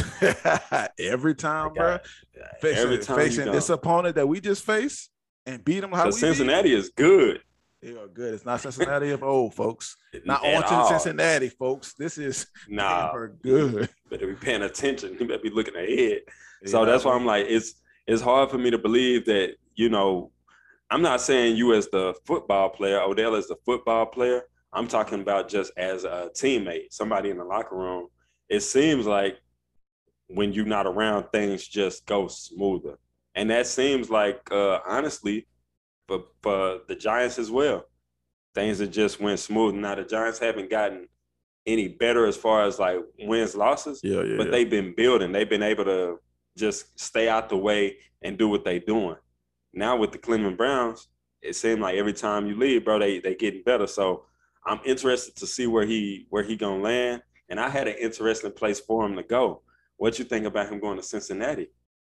Every time, bro. Facing, every time facing this opponent that we just faced and beat them how we Cincinnati beat. is good. They are good. It's not Cincinnati of old, folks. Not on to Cincinnati, folks. This is nah good. Better be paying attention. You better be looking ahead. Yeah, so that's why I'm like, it's it's hard for me to believe that, you know, I'm not saying you as the football player, Odell as the football player. I'm talking about just as a teammate, somebody in the locker room. It seems like when you're not around, things just go smoother. And that seems like, uh, honestly, for, for the Giants as well. Things that just went smooth. Now, the Giants haven't gotten any better as far as, like, wins, losses, yeah, yeah, but yeah. they've been building. They've been able to just stay out the way and do what they're doing. Now with the Cleveland Browns, it seems like every time you leave, bro, they they getting better. So I'm interested to see where he where he gonna land. And I had an interesting place for him to go. What you think about him going to Cincinnati?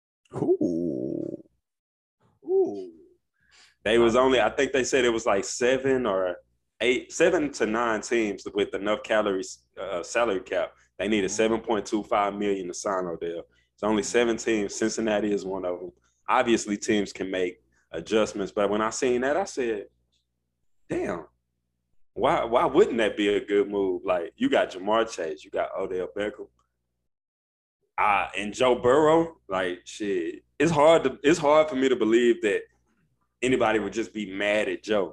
Ooh. Ooh. They was only, I think they said it was like seven or eight, seven to nine teams with enough calories, uh, salary cap. They needed seven point two five million to sign Odell. It's only seven teams. Cincinnati is one of them. Obviously, teams can make adjustments, but when I seen that, I said, damn, why why wouldn't that be a good move? Like, you got Jamar Chase, you got Odell Beckham, uh, and Joe Burrow. Like, shit, it's hard to it's hard for me to believe that anybody would just be mad at Joe.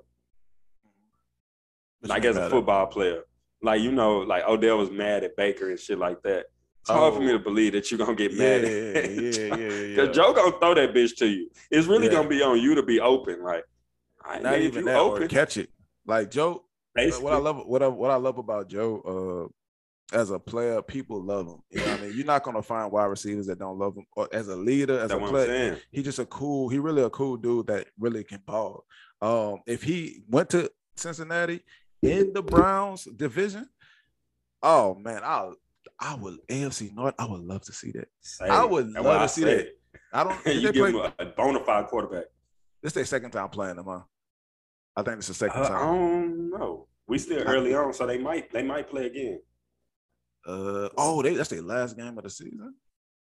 But like, as a football player, like, you know, like Odell was mad at Baker and shit like that. It's hard oh. for me to believe that you're going to get yeah, mad at yeah, yeah, yeah, yeah. Because Joe going to throw that bitch to you. It's really yeah. going to be on you to be open. Like, I not even you that, open. Or catch it. Like, Joe, Basically. what I love what I, what I love about Joe uh, as a player, people love him. You know what I mean? You're not going to find wide receivers that don't love him. Or as a leader, as That's a player, he's just a cool, he really a cool dude that really can ball. Um, if he went to Cincinnati in the Browns division, oh, man, I'll I would A F C North. I would love to see that. Same. I would love I to see that. I don't. you give him a bona fide quarterback. This is their second time playing them, huh? I think it's the second uh, time. I don't know. We still early on, so they might they might play again. Uh oh, they that's their last game of the season.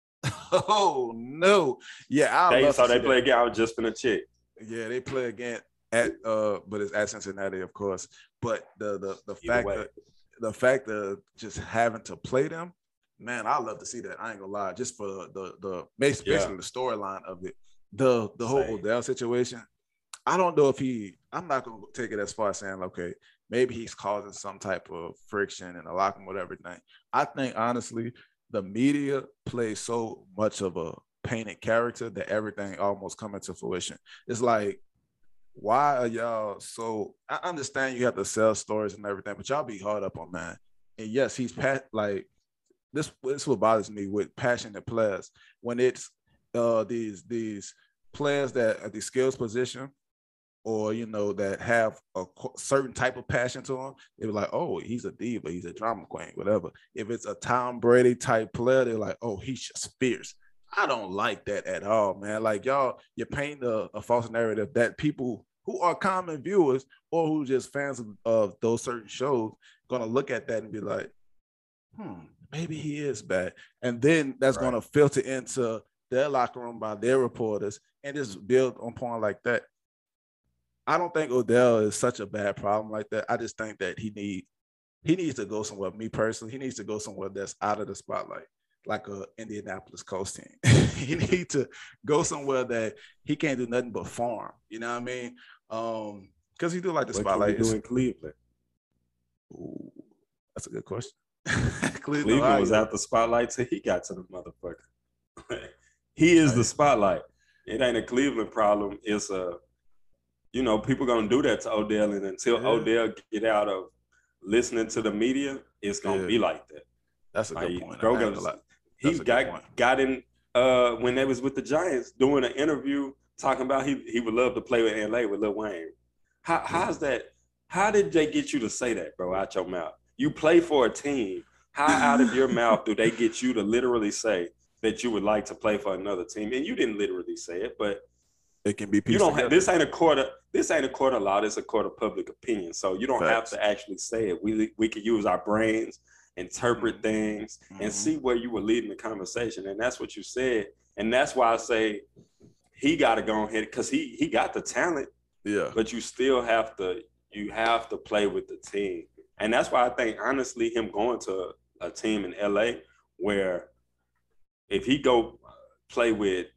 Oh no. Yeah, I they, love so to they see play that. again. I was just gonna check. Yeah, they play again at uh, but it's at Cincinnati, of course. But the the the Either fact way. that the fact of just having to play them, man, I love to see that. I ain't gonna lie, just for the the basically Yeah. the storyline of it. The the whole Same. Odell situation. I don't know if he. I'm not gonna take it as far as saying, okay, maybe he's causing some type of friction in the locker room with everything. I think honestly, the media plays so much of a painted character that everything almost coming to fruition. It's like, why are y'all so? I understand you have to sell stories and everything, but y'all be hard up on man. And yes, he's pat like this. This what bothers me with passionate players when it's uh these these players that at the skills position, or you know that have a certain type of passion to them. They were like, oh, he's a diva, he's a drama queen, whatever. If it's a Tom Brady type player, they're like, oh, he's just fierce. I don't like that at all, man. Like y'all, you paint a, a false narrative that people who are common viewers or who just fans of, of those certain shows gonna look at that and be like, hmm, maybe he is bad. And then that's right. gonna filter into their locker room by their reporters and just build on point like that. I don't think Odell is such a bad problem like that. I just think that he need he needs to go somewhere. Me personally, he needs to go somewhere that's out of the spotlight, like a Indianapolis Colts team. He needs to go somewhere that he can't do nothing but farm. You know what I mean? Um, because he do like the what spotlight. What can he do in Cleveland? Ooh, that's a good question. Cleveland, Cleveland was out the spotlight till he got to the motherfucker. He is the spotlight. It ain't a Cleveland problem. It's a You know, people gonna do that to Odell, and until yeah. Odell get out of listening to the media, it's gonna yeah. be like that. That's a like, good point. Bro, gonna, he got got in uh, when they was with the Giants doing an interview talking about he he would love to play with L A with Lil Wayne. How how's that? How did they get you to say that, bro, out your mouth? You play for a team. How out of your mouth do they get you to literally say that you would like to play for another team? And you didn't literally say it, but it can be pieced you don't together. have, this ain't a court of this ain't a court of law. This is a court of public opinion. So you don't Facts. have to actually say it. We we can use our brains, interpret things, mm-hmm. and see where you were leading the conversation. And that's what you said. And that's why I say he got to go ahead because he he got the talent. Yeah. But you still have to you have to play with the team. And that's why I think honestly him going to a team in L A where if he go play with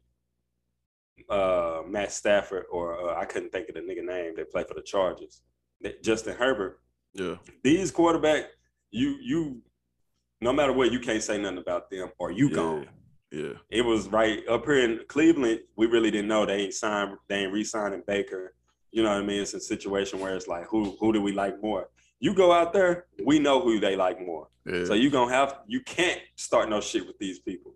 uh, Matt Stafford or uh, I couldn't think of the nigga name that played for the Chargers, Justin Herbert. Yeah. These quarterback, you you no matter what, you can't say nothing about them or you yeah. gone. Yeah. It was right up here in Cleveland. We really didn't know they ain't signed, they ain't re-signing Baker. You know what I mean? It's a situation where it's like, who who do we like more? You go out there, we know who they like more. Yeah. So you gonna have you can't start no shit with these people.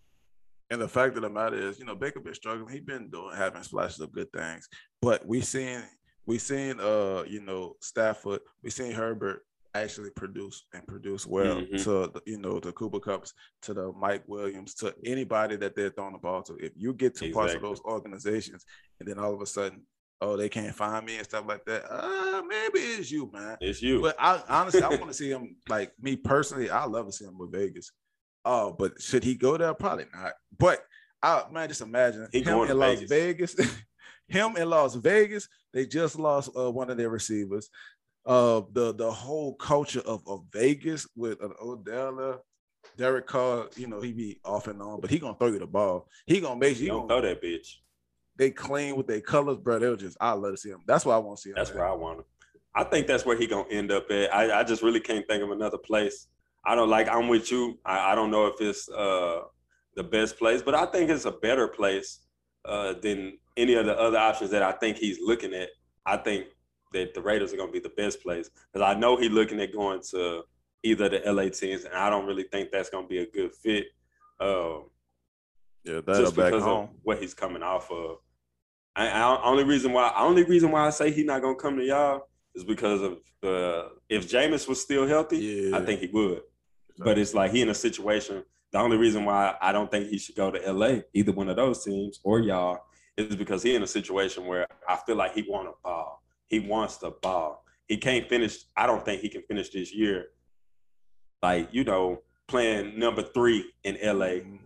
And the fact of the matter is, you know, Baker been struggling. He been doing having splashes of good things, but we seen we seen uh you know Stafford, we seen Herbert actually produce and produce well mm-hmm. to the, you know the Cooper Kupps, to the Mike Williams, to anybody that they're throwing the ball to. If you get to exactly. parts of those organizations, and then all of a sudden, oh, they can't find me and stuff like that. Uh, maybe it's you, man. It's you. But I honestly, I want to see him. Like me personally, I love to see him with Vegas. Oh, but should he go there? Probably not. But I man, just imagine he him in Las Vegas. Him in Las Vegas. They just lost uh, one of their receivers. Uh, the the whole culture of, of Vegas with an Odell, Derek Carr. You know he be off and on, but he gonna throw you the ball. He gonna make you gonna throw that bitch. They clean with their colors, bro. They'll just I love to see him. That's why I want to see him. That's at. where I want him. I think that's where he gonna end up at. I, I just really can't think of another place. I don't like. I'm with you. I, I don't know if it's uh, the best place, but I think it's a better place uh, than any of the other options that I think he's looking at. I think that the Raiders are going to be the best place because I know he's looking at going to either the L A teams, and I don't really think that's going to be a good fit. Um, yeah, that's just back because home. of what he's coming off of. I, I only reason why only reason why I say he's not going to come to y'all is because of the if Jameis was still healthy, yeah. I think he would. But it's like he in a situation. The only reason why I don't think he should go to L A, either one of those teams or y'all, is because he in a situation where I feel like he want to ball. He wants to ball. He can't finish. I don't think he can finish this year. Like, you know, playing number three in L A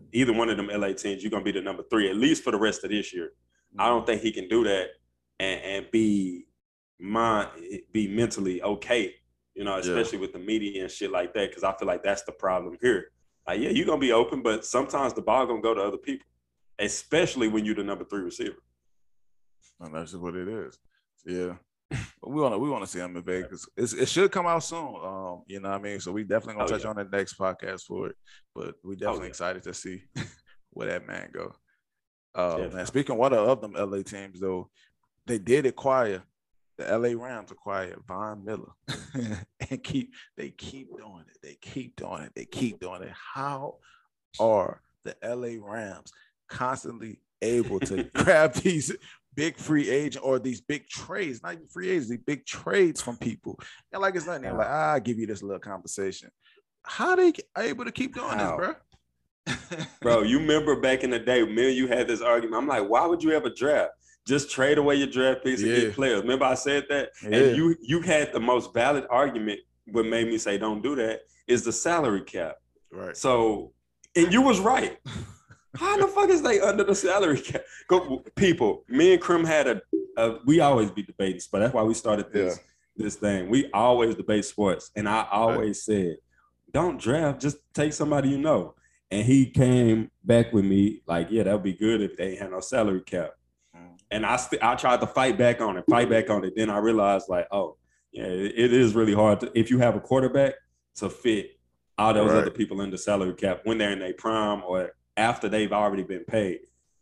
either one of them L A teams, you're gonna be the number three, at least for the rest of this year. Mm-hmm. I don't think he can do that and, and be mind be mentally okay, you know, especially yeah. with the media and shit like that, because I feel like that's the problem here. Like, yeah, you're gonna be open, but sometimes the ball gonna go to other people, especially when you're the number three receiver. And that's just what it is. Yeah. But we want to we want to see him in Vegas. It's, it should come out soon. Um, you know what I mean? So we definitely gonna oh, touch yeah. on the next podcast for it. But we definitely oh, yeah. excited to see where that man go. Uh, man, speaking of one of them L A teams though, they did acquire the L A Rams acquired Von Miller and keep they keep doing it. They keep doing it. They keep doing it. How are the L A Rams constantly able to grab these big free agent or these big trades, not even free agents, these big trades from people? And like it's nothing. They're like, ah, I'll give you this little conversation. How they able to keep doing How? this, bro? Bro, you remember back in the day, me and you had this argument. I'm like, why would you ever draft? Just trade away your draft picks and yeah. get players. Remember I said that? Yeah. And you you had the most valid argument. What made me say don't do that is the salary cap. Right. So, and you was right. How the fuck is they under the salary cap? Go, people, me and Krim had a, a we always be debating sports. That's why we started this, yeah. this thing. We always debate sports. And I always right. said, don't draft, just take somebody you know. And he came back with me like, yeah, that would be good if they had no salary cap. And I st- I tried to fight back on it, fight back on it. Then I realized, like, oh, yeah, it, it is really hard to, if you have a quarterback, to fit all those right. other people in the salary cap when they're in their prime or after they've already been paid.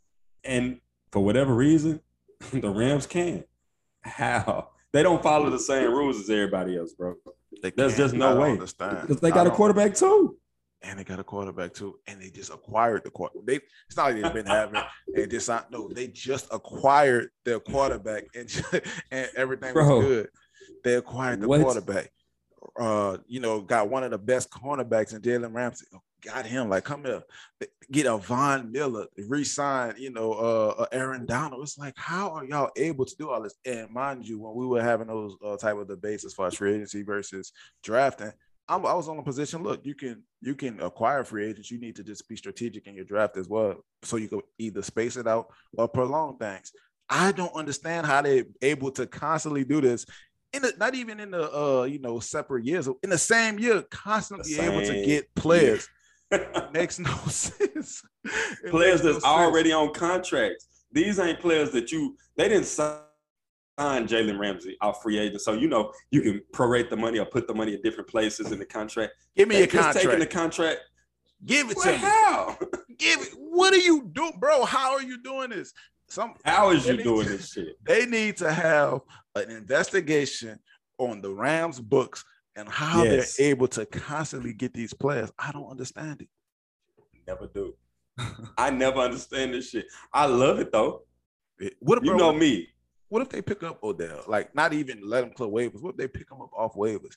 And for whatever reason, the Rams can. How? They don't follow the same rules as everybody else, bro. They There's just no way. Because they got a quarterback too. And they got a quarterback too, and they just acquired the quarterback. They it's not like they've been having. They just not no. They just acquired their quarterback, and just, and everything Bro, was good. They acquired the what? quarterback. Uh, you know, got one of the best cornerbacks in Jalen Ramsey. Got him like come here, get a Von Miller, re-sign. You know, uh, Aaron Donald. It's like how are y'all able to do all this? And mind you, when we were having those uh, type of debates as far as free agency versus drafting. I'm, I was on a position. Look, you can you can acquire free agents. You need to just be strategic in your draft as well, so you can either space it out or prolong things. I don't understand how they're able to constantly do this. In the, not even in the uh, you know separate years, in the same year, constantly able to get players. It makes no sense. It players that's no already on contracts. These ain't players that you they didn't sign. Jalen Ramsey off free agent, so you know you can prorate the money or put the money in different places in the contract. Give me they a contract. Taking the contract. Give it well, to me. How? Give it. What are you doing, bro? How are you doing this? Some. How is you doing to, this shit? They need to have an investigation on the Rams books and how yes. they're able to constantly get these players. I don't understand it. Never do. I never understand this shit. I love it though. What you know me. What if they pick up Odell? Like, not even let them clear waivers. What if they pick him up off waivers?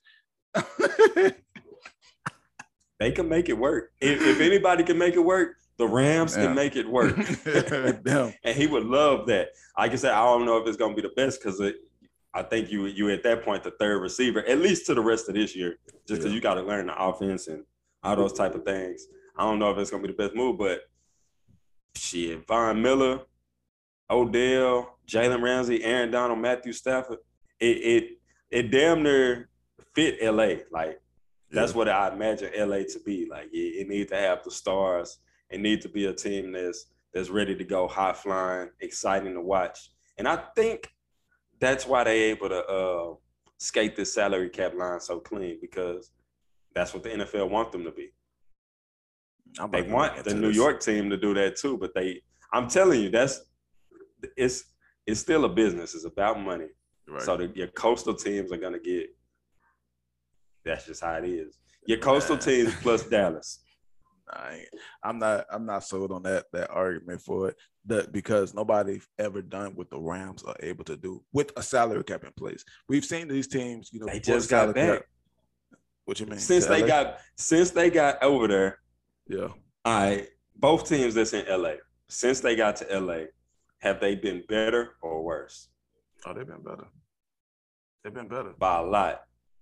They can make it work. If, if anybody can make it work, the Rams Damn. can make it work. And he would love that. Like I said, I don't know if it's going to be the best because I think you you at that point the third receiver, at least to the rest of this year, just because yeah. you got to learn the offense and all those type of things. I don't know if it's going to be the best move, but shit, Von Miller, Odell, Jalen Ramsey, Aaron Donald, Matthew Stafford, it it it damn near fit L A. Like that's yeah. what I imagine L A to be. Like it, it needs to have the stars. It needs to be a team that's that's ready to go, high flying, exciting to watch. And I think that's why they're able to uh, skate this salary cap line so clean because that's what the N F L want them to be. They want the New this. York team to do that too, but they. I'm telling you, that's. It's it's still a business. It's about money. Right. So the, your coastal teams are gonna get. That's just how it is. Your coastal Man. teams plus Dallas. I ain't, I'm not. I'm not sold on that that argument for it. That because nobody ever done what the Rams are able to do with a salary cap in place. We've seen these teams. You know, they just got back. Cap. What you mean? Since they got since they got over there. Yeah. All right. Both teams that's in L A. Since they got to L A. Have they been better or worse? Oh, they've been better. They've been better. By a lot.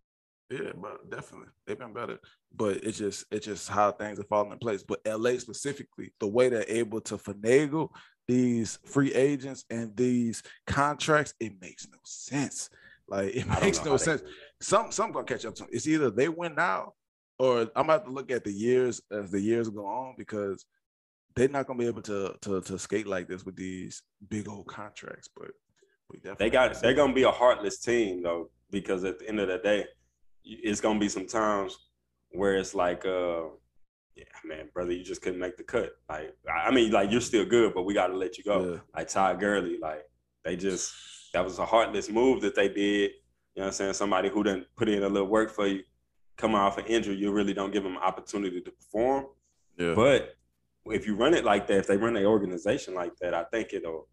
Yeah, but definitely they've been better. But it's just it's just how things are falling in place. But L A specifically, the way they're able to finagle these free agents and these contracts, it makes no sense. Like it makes no sense. Some some gonna catch up to them. It's either they win now, or I'm about to look at the years as the years go on because they're not gonna be able to to to skate like this with these big old contracts. But we definitely they got they're gonna be a heartless team though, because at the end of the day, it's gonna be some times where it's like, uh, yeah, man, brother, you just couldn't make the cut. Like, I mean, like you're still good, but we got to let you go. Yeah. Like Todd Gurley, like they just that was a heartless move that they did. You know what I'm saying? Somebody who didn't put in a little work for you, come off an injury, you really don't give them an opportunity to perform. Yeah. But if you run it like that, if they run their organization like that, I think it'll.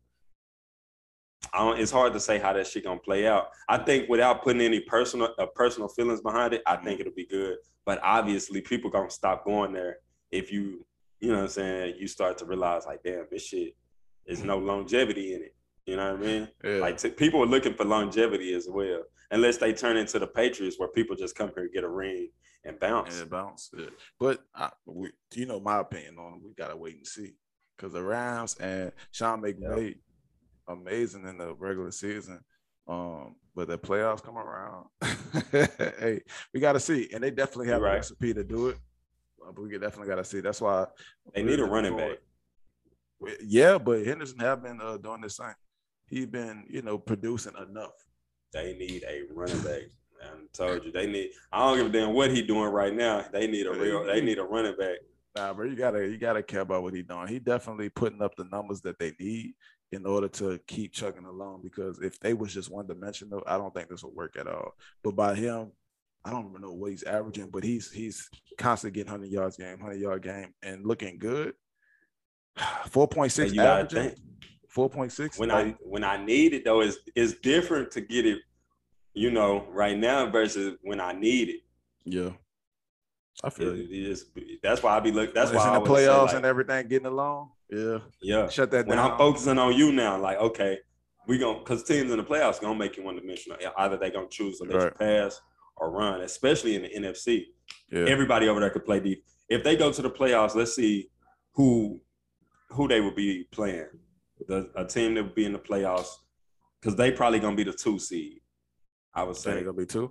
I don't, it's hard to say how that shit gonna play out. I think without putting any personal uh, personal feelings behind it, I think it'll be good. But obviously, people gonna stop going there if you, you know what I'm saying, you start to realize like, damn, this shit is no longevity in it. You know what I mean? Yeah. Like t- people are looking for longevity as well, unless they turn into the Patriots where people just come here and get a ring and bounce. And bounce. Yeah. But I, we, you know my opinion on them. We gotta wait and see because the Rams and Sean McVay. Yep. Amazing in the regular season, um, but the playoffs come around. Hey, we got to see, and they definitely have a right. recipe to do it. But we definitely got to see. That's why they need a running back. Yeah, but Henderson have been uh, doing this thing. He's been, you know, producing enough. They need a running back. I told you they need. I don't give a damn what he's doing right now. They need a real. They need a running back. Nah, bro, you gotta you gotta care about what he's doing. He definitely putting up the numbers that they need in order to keep chugging along, because if they was just one dimensional, I don't think this would work at all. But by him, I don't even know what he's averaging, but he's he's constantly getting one hundred yards game, one hundred yard game, and looking good. four point six you averaging, four point six. When I when I need it though, is it's different to get it, you know, right now versus when I need it. Yeah. I feel it, it is, that's why I be looking. That's when why it's I in the playoffs like, and everything getting along. Yeah, yeah. Shut that when down. When I'm focusing on you now, like okay, we gonna because teams in the playoffs gonna make you one dimensional. Either they gonna choose to let right. you pass or run, especially in the N F C. Yeah. Everybody over there could play deep. If they go to the playoffs, let's see who who they would be playing. The a team that would be in the playoffs because they probably gonna be the two seed. I would say they're gonna be two.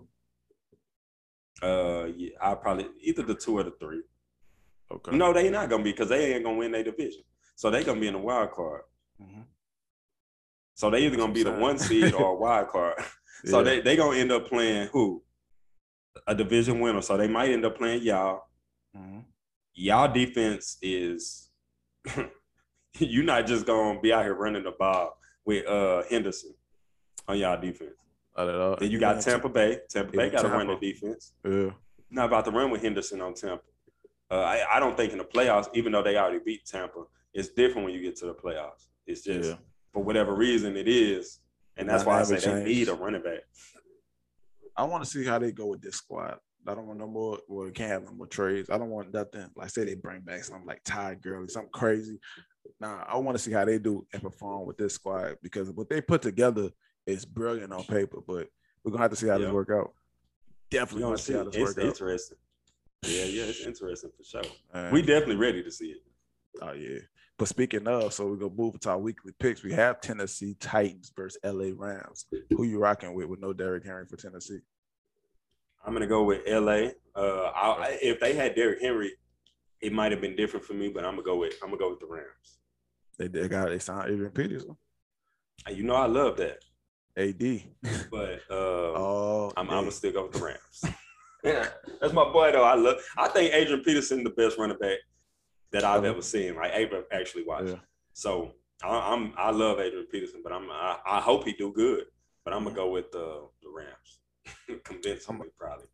Uh, yeah, I probably either the two or the three. Okay. No, they not gonna be because they ain't gonna win their division, so they gonna be in the wild card. Mm-hmm. So they either That's gonna be the one seed or a wild card. So yeah. they they gonna end up playing who? A division winner. So they might end up playing y'all. Mm-hmm. Y'all defense is you're not just gonna be out here running the ball with uh Henderson on y'all defense. Not at all. Then you got Tampa Bay. Tampa Bay got to run the defense. Yeah. Not about to run with Henderson on Tampa. Uh, I, I don't think in the playoffs, even though they already beat Tampa, it's different when you get to the playoffs. It's just yeah. for whatever reason it is, and that's why I say they need a running back. I want to see how they go with this squad. I don't want no more. Well, we can't have no more trades. I don't want nothing. Like say they bring back something like Todd Gurley, something crazy. Nah, I want to see how they do and perform with this squad because what they put together. It's brilliant on paper, but we're gonna have to see how yeah. this work out. Definitely gonna see how this it's work interesting. out. Yeah, yeah, it's interesting for sure. Man. We definitely ready to see it. Oh yeah. But speaking of, so we're gonna move to our weekly picks. We have Tennessee Titans versus L A Rams. Who you rocking with with no Derrick Henry for Tennessee? I'm gonna go with L A. Uh, I, if they had Derrick Henry, it might have been different for me, but I'm gonna go with I'm gonna go with the Rams. They they got they signed Adrian Peterson. You know I love that. A D. But uh, oh, I'm, I'm gonna stick up with the Rams. Yeah, that's my boy though. I love. I think Adrian Peterson the best running back that I've ever seen. Like ever actually watched. Yeah. So I, I'm I love Adrian Peterson, but I'm I, I hope he do good. But I'm gonna go with uh, the Rams. Convincingly, probably.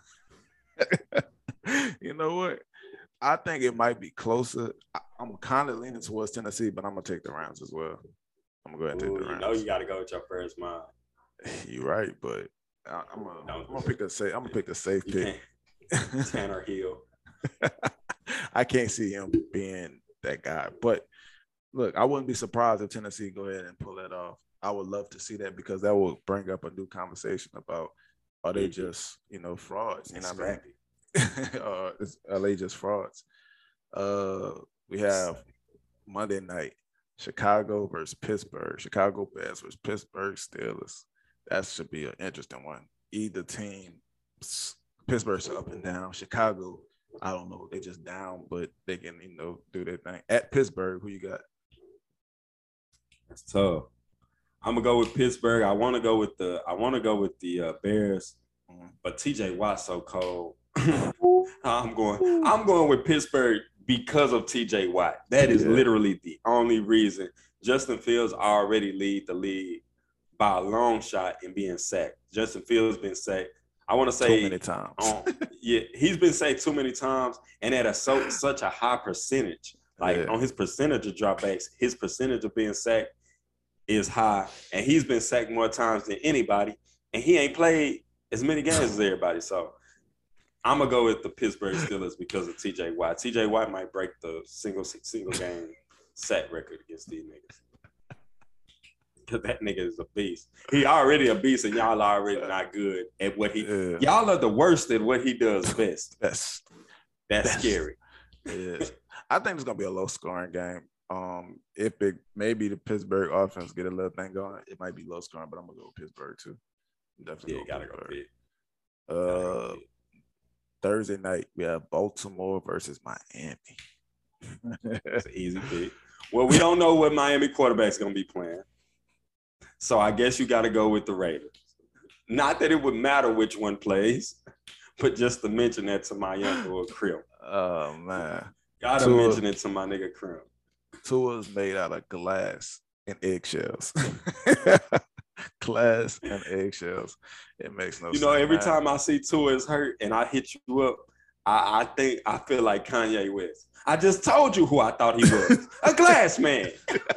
You know what? I think it might be closer. I, I'm kind of leaning towards Tennessee, but I'm gonna take the Rams as well. I'm gonna go ahead and take the Rams. You know you got to go with your first mind. You're right, but I, I'm gonna, I'm gonna pick the safe. I'm gonna pick the safe you pick. Tanner Hill. I can't see him being that guy, but look, I wouldn't be surprised if Tennessee go ahead and pull that off. I would love to see that because that will bring up a new conversation about are they mm-hmm. just, you know, frauds? You know what I mean? uh, are they just frauds? Uh, we have Monday night, Chicago versus Pittsburgh. Chicago Bears versus Pittsburgh Steelers. That should be an interesting one. Either team, Pittsburgh's up and down. Chicago, I don't know. They just down, but they can, you know, do their thing. At Pittsburgh, who you got? That's tough. I'm gonna go with Pittsburgh. I want to go with the. I want to go with the uh, Bears, mm-hmm. but T J Watt's so cold. I'm going. I'm going with Pittsburgh because of T J Watt. That is yeah. literally the only reason. Justin Fields already lead the league by a long shot in being sacked. Justin Fields been sacked. I want to say too many times. um, yeah, he's been sacked too many times, and at a so such a high percentage. Like yeah. on his percentage of dropbacks, his percentage of being sacked is high, and he's been sacked more times than anybody, and he ain't played as many games as everybody. So I'm gonna go with the Pittsburgh Steelers because of T J Watt. T J Watt might break the single single game sack record against these niggas. Because that nigga is a beast. He already a beast, and y'all are already not good at what he. Yeah. Y'all are the worst at what he does best. That's that's, that's scary. Yeah, I think it's gonna be a low scoring game. Um, if it maybe the Pittsburgh offense get a little thing going, it might be low scoring, but I'm gonna go with Pittsburgh too. Definitely, yeah, go gotta Pittsburgh. go. Uh, Thursday night we have Baltimore versus Miami. It's an easy pick. Well, we don't know what Miami quarterback's gonna be playing. So I guess you got to go with the Raiders. Not that it would matter which one plays, but just to mention that to my young boy Krim. Oh man, gotta Tua, mention it to my nigga Krim. Tua's made out of glass and eggshells. Glass and eggshells. It makes no you sense. You know, every man. time I see Tua is hurt and I hit you up, I, I think I feel like Kanye West. I just told you who I thought he was. A glass man.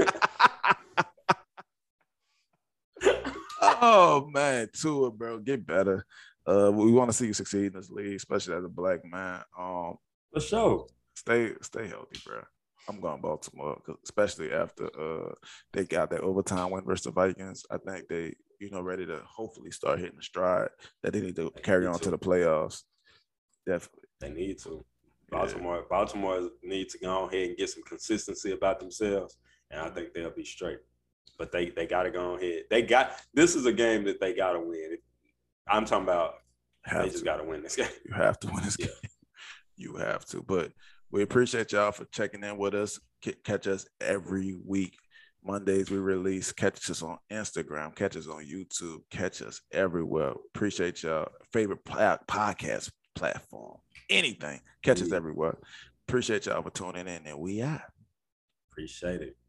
Oh man, Tua, bro, get better. Uh, we want to see you succeed in this league, especially as a black man. Um, for sure. Stay, stay healthy, bro. I'm going Baltimore, especially after uh they got that overtime win versus the Vikings. I think they, you know, ready to hopefully start hitting the stride that they need to they carry need on to. to the playoffs. Definitely, they need to. Baltimore, yeah. Baltimore needs to go ahead and get some consistency about themselves, and I think they'll be straight. But they they got to go ahead. They got this is a game that they got to win. I'm talking about have they just got to win this game. You have to win this yeah. game. You have to. But we appreciate y'all for checking in with us. Catch us every week. Mondays we release. Catch us on Instagram. Catch us on YouTube. Catch us everywhere. Appreciate y'all. Favorite podcast platform. Anything. Catch us everywhere. Appreciate y'all for tuning in, and we out. Appreciate it.